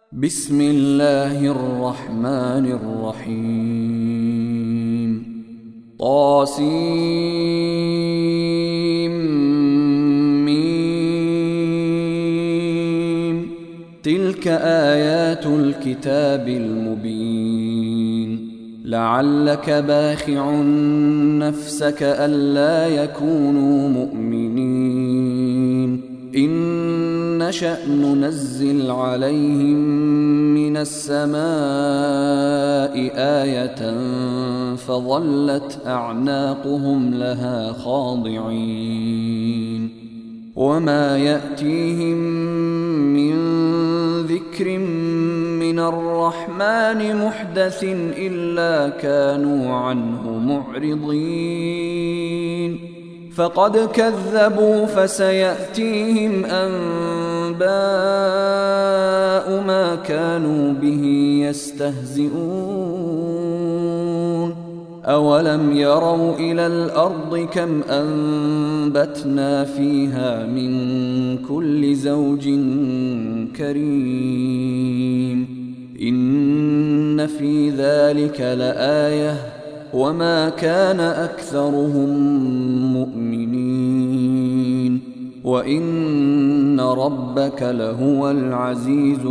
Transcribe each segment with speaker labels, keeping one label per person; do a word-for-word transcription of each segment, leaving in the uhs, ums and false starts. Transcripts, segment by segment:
Speaker 1: بسم الله الرحمن الرحيم طاسيم ميم تلك آيات الكتاب المبين لعلك باخع نفسك ألا يكونوا مؤمنين إن نشأ ننزل عليهم من السماء آية فظلت أعناقهم لها خاضعين وما يأتيهم من ذكر من الرحمن محدث إلا كانوا عنه معرضين فقد كذبوا فسيأتيهم أنباء ما كانوا به يستهزئون أولم يروا إلى الأرض كم أنبتنا فيها من كل زوج كريم إن في ذلك لآية وما كان أكثرهم مؤمنين وإن ربك لهو العزيز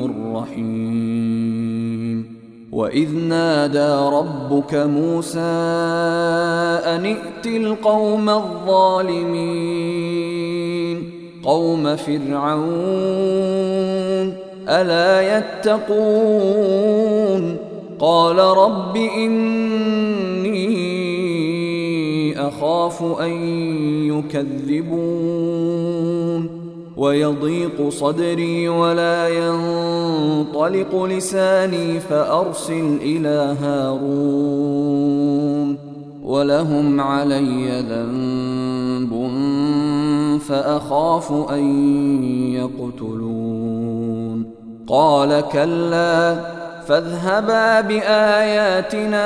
Speaker 1: الرحيم وإذ نادى ربك موسى أن ائت القوم الظالمين قوم فرعون ألا يتقون قال رب إني أخاف أن يكذبون ويضيق صدري ولا ينطلق لساني فأرسل إلى هارون ولهم علي ذنب فأخاف أن يقتلون قال كلا فاذهبا بآياتنا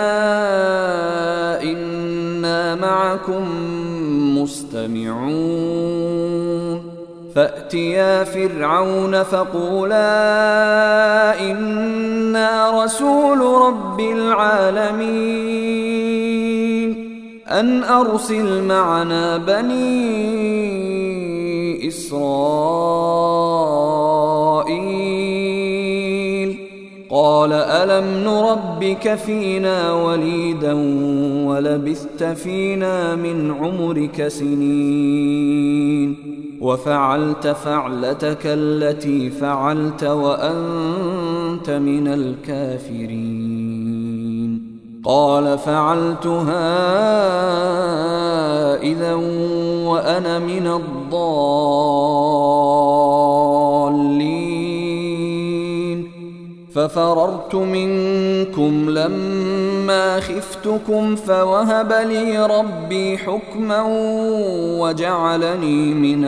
Speaker 1: إنا معكم مستمعون فأتيا فرعون فقولا إنا رسول رب العالمين أن أرسل معنا بني إسرائيل قال ألم نربك فينا وليدا ولبثت فينا من عمرك سنين وفعلت فعلتك التي فعلت وأنت من الكافرين قال فعلتها إذا وأنا من الضالين ففررت منكم لما خفتكم فوهب لي ربي حكما وجعلني من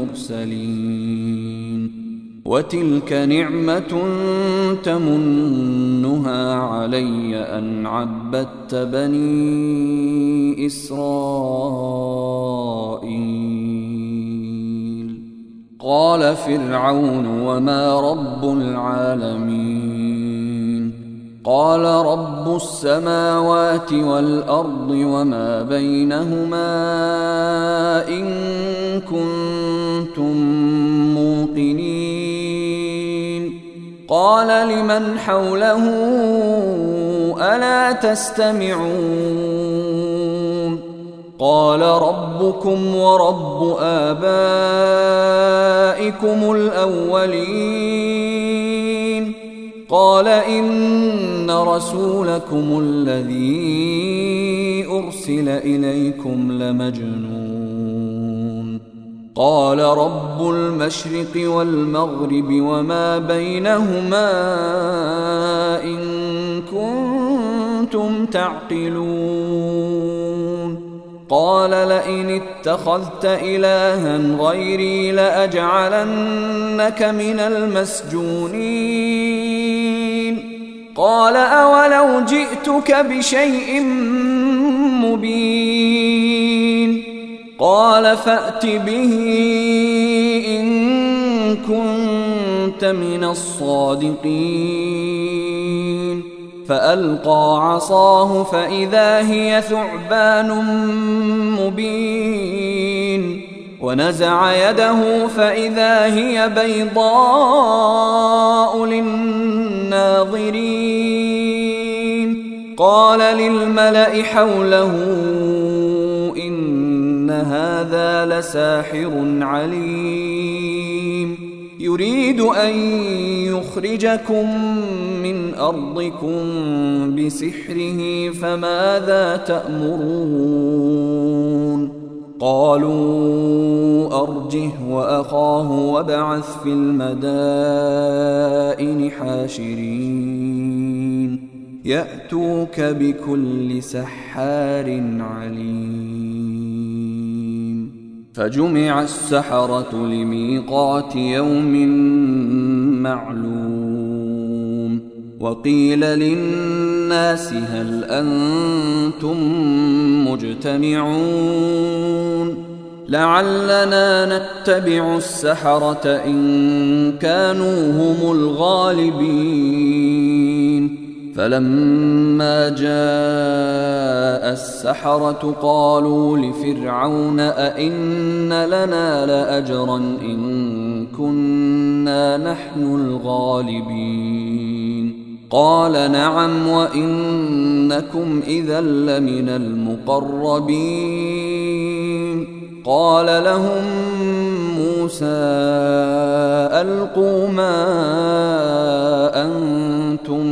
Speaker 1: المرسلين وتلك نعمة تمنها علي أن عبدت بني إسرائيل قال فرعون وما رب العالمين قال رب السماوات والأرض وما بينهما إن كنتم موقنين قال لمن حوله ألا تستمعون قال ربكم ورب آبائكم الأولين قال إن رسولكم الذي أرسل إليكم لمجنون قال رب المشرق والمغرب وما بينهما إن كنتم تعقلون قال لئن اتخذت إلها غيري لأجعلنك من المسجونين قال أولو جئتك بشيء مبين قال فأت به إن كنت كنت من الصادقين فألقى عصاه فإذا هي ثعبان مبين ونزع يده فإذا هي بيضاء للناظرين قال للملأ حوله إن هذا لساحر عليم يريد أن يخرجكم من أرضكم بسحره فماذا تأمرون قالوا أرجه وأخاه وابعث في المدائن حاشرين يأتوك بكل سحار عليم فجمع السحرة لميقات يوم معلوم وقيل للناس هل أنتم مجتمعون لعلنا نتبع السحرة إن كانوا هم الغالبين فلما جاء السحرة قالوا لفرعون أئن لنا لأجرا إن كنا نحن الغالبين قال نعم وإنكم إذا لمن المقربين قال لهم موسى ألقوا ما أنتم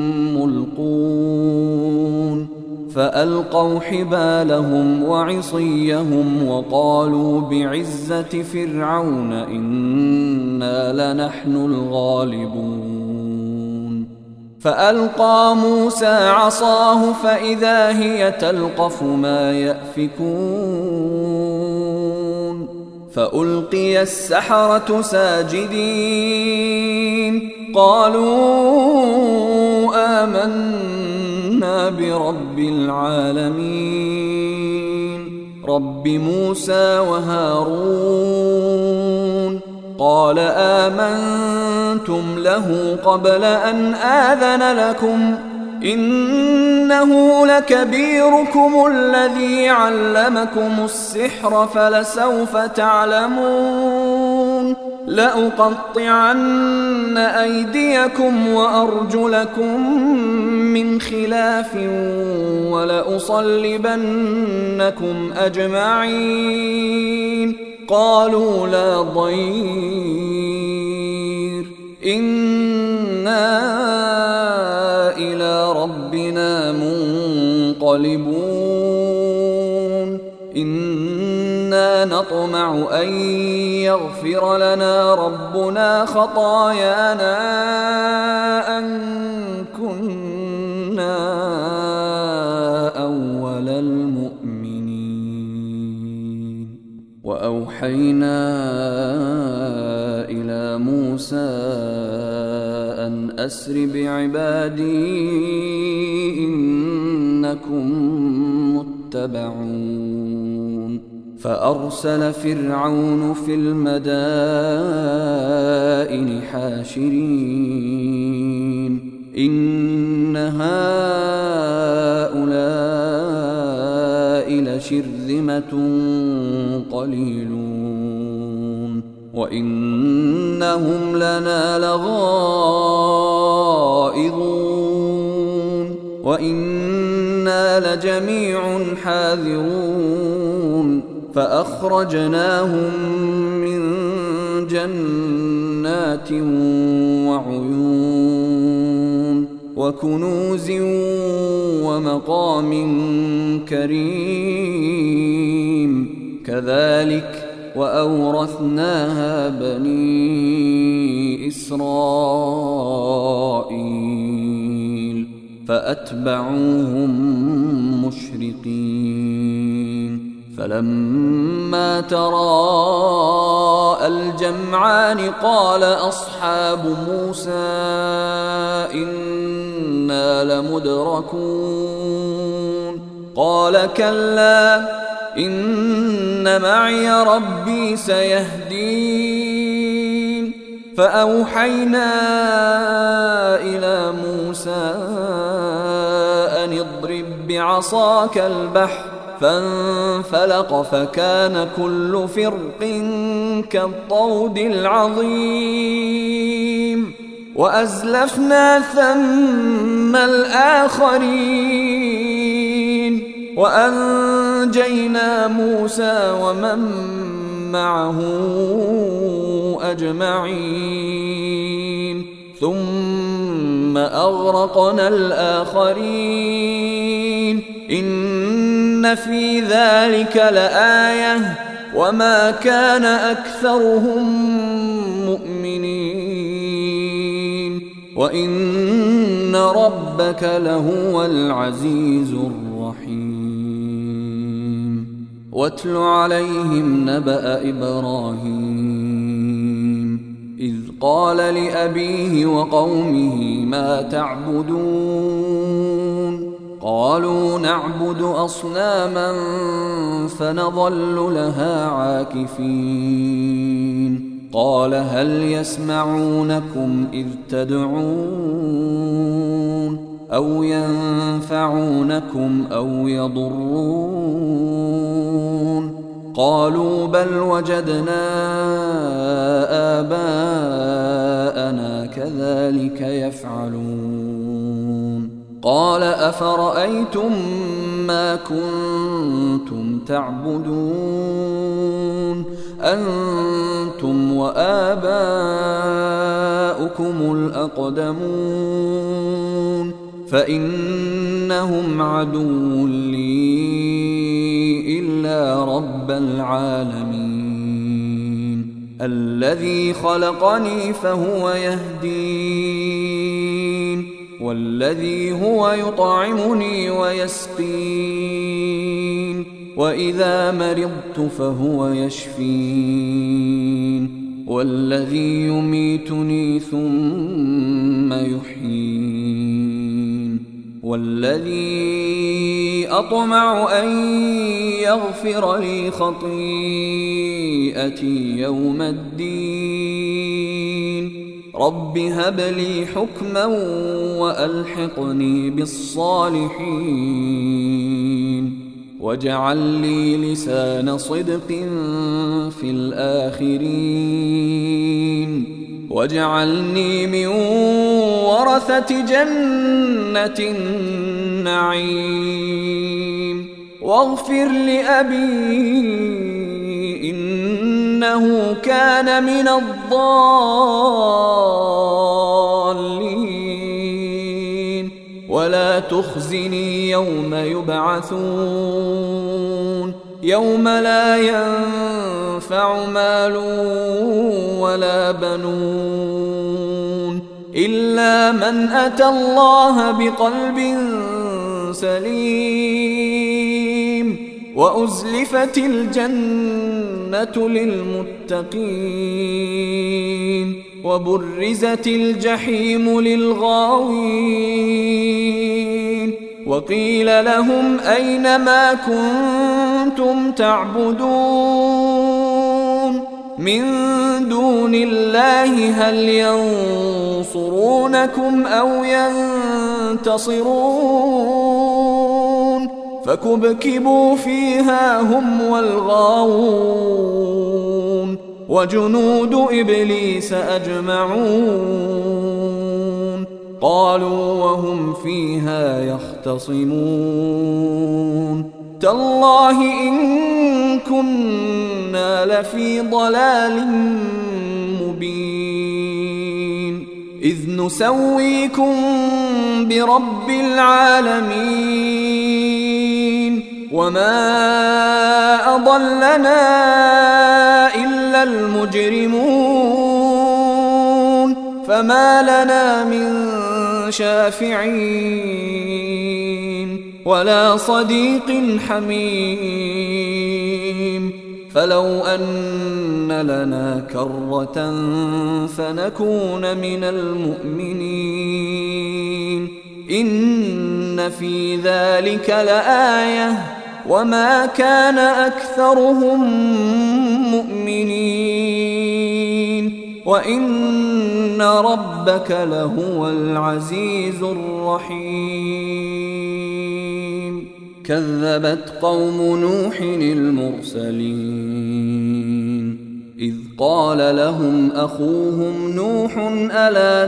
Speaker 1: ملقون فألقوا حبالهم وعصيهم وقالوا بعزة فرعون إنا لنحن الغالبون فألقى موسى عصاه فإذا هي تلقف ما يأفكون فألقي السحرة ساجدين قالوا آمنا برب العالمين رب موسى وهارون قال آمنتم له قبل أن آذن لكم إنه لكبيركم الذي علمكم السحر فلسوف تعلمون لأقطعن أيديكم وأرجلكم من خلاف ولأصلبنكم أجمعين قالوا لا ضير إنا إلى ربنا منقلبون إنا نطمع أن يغفر لنا ربنا خطايانا أن كنا أول المؤمنين وأوحينا إلى موسى أن أسر بعبادي إنكم متبعون فأرسل فرعون في المدائن حاشرين إن هؤلاء لشرذمة قليلون وإنهم لنا لغائظون وإنا لجميع حاذرون فأخرجناهم من جنات وعيون وكنوز ومقام كريم كذلك وأورثناها بني إسرائيل فأتبعوهم مشرقين فلما تراءى الجمعان قال أصحاب موسى إنا لمدركون قال كلا إن معي ربي سيهدين فأوحينا إلى موسى أن اضرب بعصاك البحر فانفلق فكان كل فرق كالطود العظيم وأزلفنا ثم الآخرين وأنجينا موسى ومن معه أجمعين ثم أغرقنا الآخرين إن في ذلك لآية وما كان أكثرهم مؤمنين وإن ربك لهو العزيز الرحيم واتل عليهم نبأ إبراهيم إذ قال لأبيه وقومه ما تعبدون قالوا نعبد أصناما فنظل لها عاكفين قال هل يسمعونكم إذ تدعون أو ينفعونكم أو يضرون قالوا بل وجدنا آباءنا كذلك يفعلون قال أفرأيتم ما كنتم تعبدون أنتم وآباؤكم الأقدمون فإنهم عدو لي إلا رب العالمين الذي خلقني فهو يهدين والذي هو يطعمني ويسقين وإذا مرضت فهو يشفين والذي يميتني ثم يحيين والذي أطمع أن يغفر لي خطيئتي يوم الدين رب هب لي حكما وألحقني بالصالحين واجعل لي لسان صدق في الآخرين واجعلني من ورثة جنة النعيم واغفر لأبي إنه كان من الضالين ولا تخزني يوم يبعثون يوم لا ينفع مال ولا بنون إلا من أتى الله بقلب سليم وأزلفت الجنة للمتقين وبرزت الجحيم للغاوين وقيل لهم أين ما كنتم تعبدون من دون الله هل ينصرونكم أو ينتصرون فكبكبوا فيها هم والغاوون وجنود إبليس أجمعون قالوا وهم فيها يختصمون تالله إن كنا لفي ضلال مبين إذ نسويكم برب العالمين وما أضلنا إلا المجرمون فما لنا من شافعين ولا صديق حميم فلو أن لنا كرة فنكون من المؤمنين إن في ذلك لآية وما كان أكثرهم مؤمنين وإن ربك لهو العزيز الرحيم كذبت قوم نوح المرسلين إذ قال لهم أخوهم نوح ألا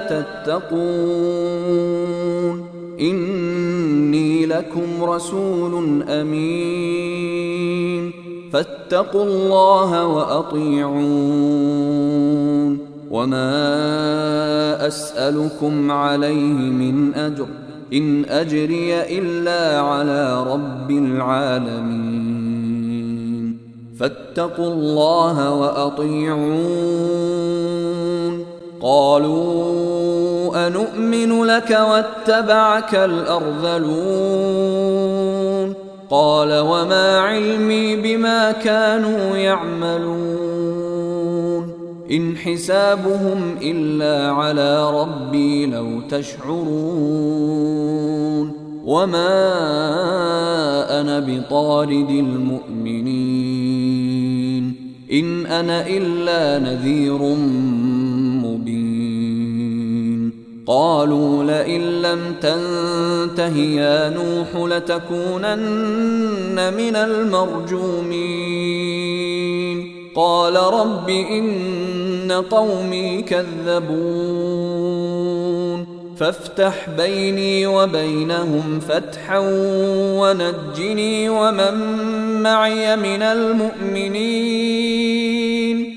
Speaker 1: تتقون إني لكم رسول أمين فاتقوا الله وأطيعون وما أسألكم عليه من أجر إن أجري إلا على رب العالمين فاتقوا الله وأطيعون قالوا أنؤمن لك واتبعك الأرذلون قال وما علمي بما كانوا يعملون إن حسابهم إلا على ربي لو تشعرون وما أنا بطارد المؤمنين إن أنا إلا نذير مبين قالوا لئن لم تنته يا نوح لتكونن من المرجومين قال رب إن قومي كذبون فافتح بيني وبينهم فتحا ونجني ومن معي من المؤمنين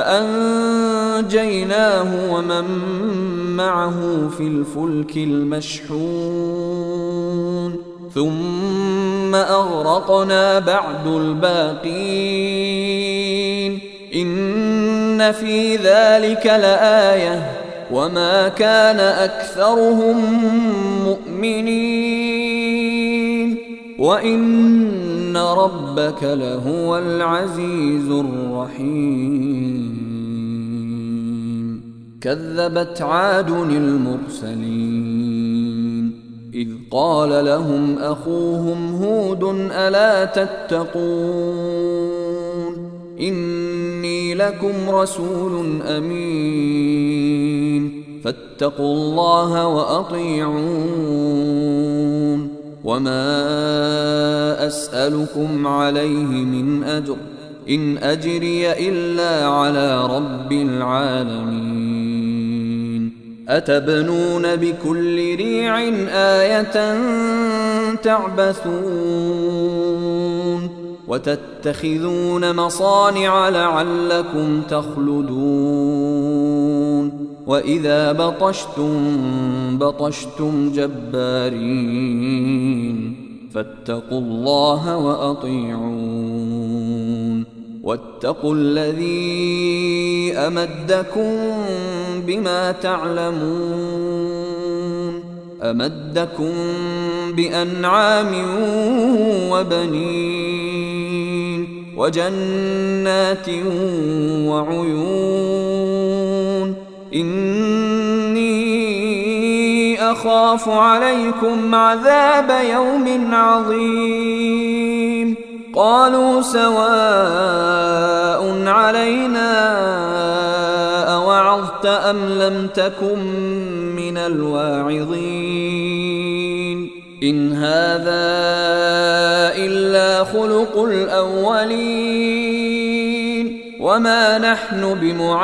Speaker 1: فأنجيناه ومن معه في الفلك المشحون ثم أغرقنا بعد الباقين إن في ذلك لآية وما كان أكثرهم مؤمنين وإن ربك لهو العزيز الرحيم كذبت عاد المرسلين إذ قال لهم أخوهم هود ألا تتقون إني لكم رسول أمين فاتقوا الله وأطيعون وما أسألكم عليه من أجر إن أجري إلا على رب العالمين أتبنون بكل ريع آية تعبثون وتتخذون مصانع لعلكم تخلدون وإذا بطشتم بطشتم جبارين فاتقوا الله وأطيعون واتقوا الذي أمدكم بما تعلمون أمدكم بأنعام وبنين وجنات وعيون إني أخاف عليكم عذاب يوم عظيم قالوا سواء علينا أوعظت أم لم تكن من الواعظين إن هذا إلا خلق الأولين وما نحن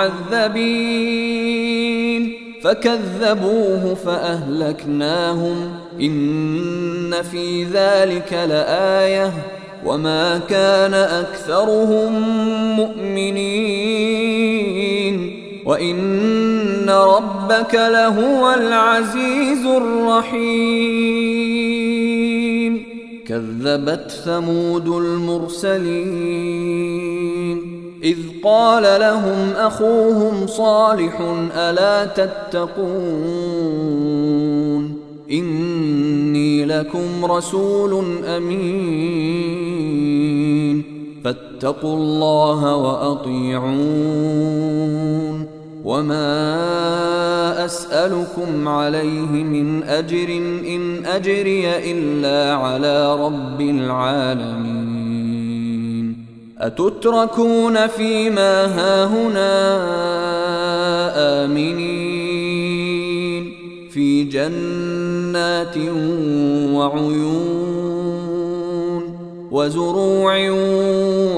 Speaker 1: بمعذبين فكذبوه فأهلكناهم إن في ذلك لآية وما كان أكثرهم مؤمنين وإن ربك لهو العزيز الرحيم كذبت ثمود المرسلين إذ قال لهم أخوهم صالح ألا تتقون إني لكم رسول أمين فاتقوا الله وأطيعون وما أسألكم عليه من أجر إن أجري إلا على رب العالمين أتتركون فيما هاهنا آمنين في جنات وعيون وزروع